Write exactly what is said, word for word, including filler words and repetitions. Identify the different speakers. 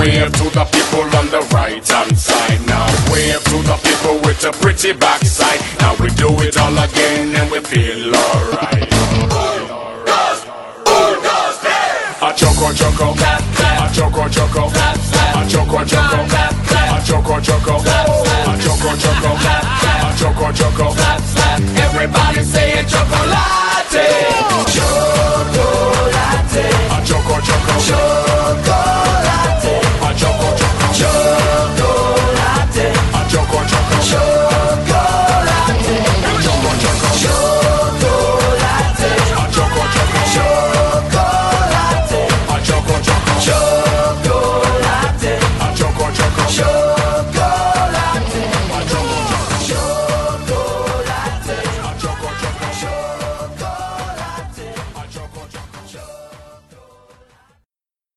Speaker 1: wave to the people on the right hand side. Now wave to the people with a pretty backside. Now we do it all again and we feel alright. A choco choco, a choco choco, a choco choco, a choco choco, a choco choco, a choco choco. Everybody say